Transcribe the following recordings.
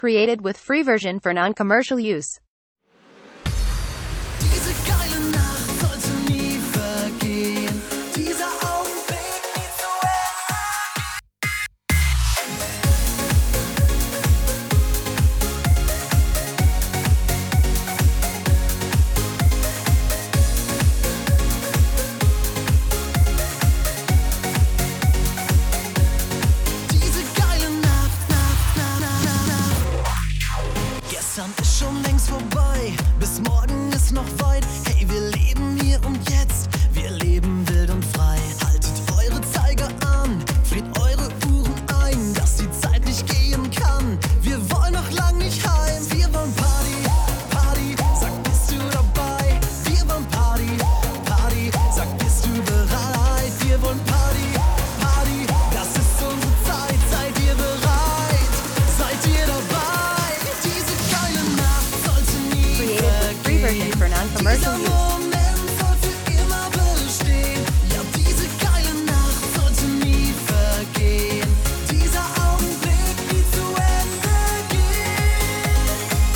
Created with free version for non-commercial use. Diese geile Nacht sollte nie vergehen. Dieser Augenblick nie zu Diese geile Nacht, Gestern ist schon längst vorbei, bis morgen ist noch weit. Hey, wir leben hier und jetzt, wir leben wild und frei. Haltet eure Zeiger an, friert eure Uhren ein, dass die Zeit nicht gehen kann. Wir wollen noch lang nicht heim. Wir wollen Party, Party, sag, bist du dabei? Wir wollen Party, Party, sag, bist du bereit? Wir wollen Party, Party, das ist unsere Zeit. Seid ihr bereit? Seid ihr dabei? Diese geile Nacht sollte nie Created with free version for non-commercial Dieser use. Moment soll für immer bestehen. Ja, diese geile Nacht sollte nie vergehen. Dieser Augenblick nie zu Ende gehen.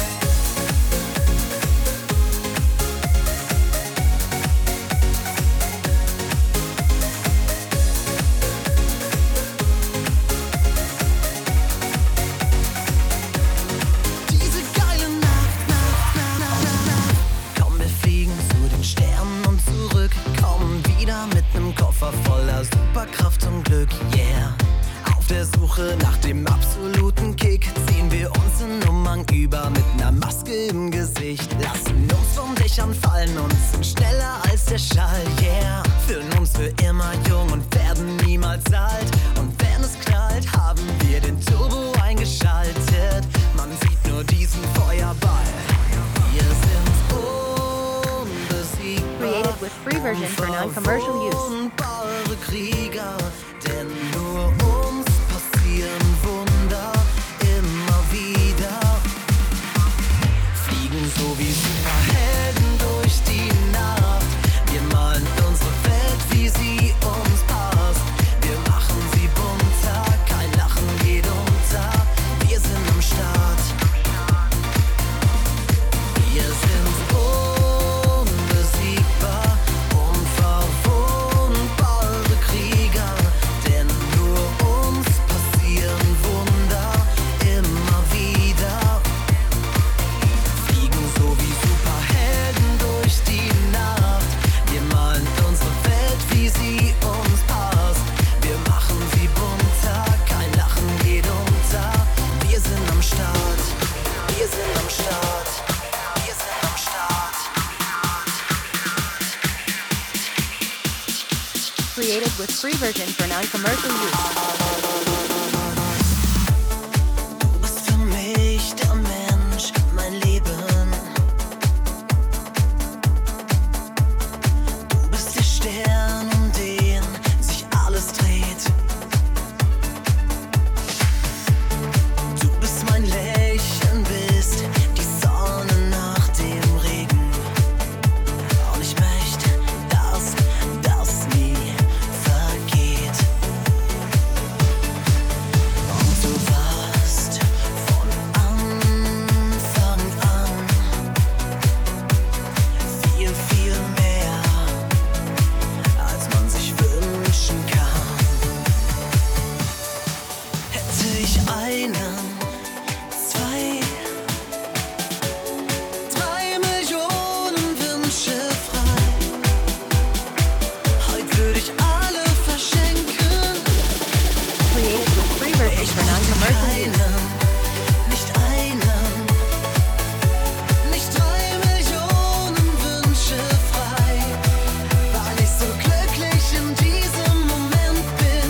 Diese geile Nacht. Komm, wir fliegen zu den Sternen und zurück. Kommen wieder mit nem Koffer voller Superkraft und Glück, yeah. Auf der Suche nach dem absoluten Kick ziehen wir uns in Umhang über mit ner Maske im Gesicht. Lassen uns vom Dächern fallen und sind schneller als der Schall, yeah. Fühlen uns für immer jung und werden niemals alt. Und wenn es knallt, haben wir den Turbo eingeschaltet. Man sieht nur diesen Feuerball. Wir sind unbesiegbar. Created with free version for non-commercial use. Unverwundbare Krieger, denn nur uns passieren Wunder immer wieder. Fliegen so wie Superhelden durch die Nacht. Wir malen unsere Welt, wie sie uns passt. Wir machen sie bunter, kein Lachen geht unter. Wir sind am Start. Wir sind unbesiegbar, unverwundbare Krieger, denn nur uns passieren Wunder immer wieder. Fliegen so wie Superhelden durch die Nacht. Wir malen unsere Welt, wie sie uns passt. Wir machen sie bunter, kein Lachen geht unter. Wir sind am Start. Wir sind am Start. Wir sind am Start. Created with free version for non-commercial use. Du bist für mich der Mensch, mein Leben. Du bist der Stern, um den sich alles dreht. Du bist mein Lächeln, bist die Sonne nach dem Regen. Und ich möchte, dass das nie vergeht. Und du warst von Anfang an viel, viel mehr, als man sich wünschen kann. Hätte ich einen, zwei, 3 Millionen Wünsche frei. Heute würde ich alle verschenken. Created with free version for non-commercial use. Nicht 3 Millionen Wünsche frei, weil ich so glücklich in diesem Moment bin.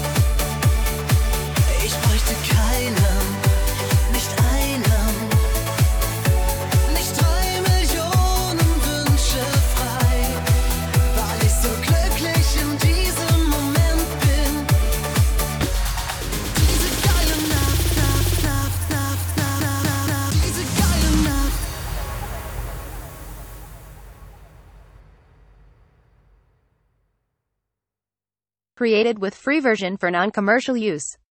Ich bräuchte keinen, nicht einen, nicht 3 Millionen Wünsche frei, weil ich so glücklich in diesem Moment bin. Diese geile Nacht, diese geile Nacht. Created with free version for non-commercial use.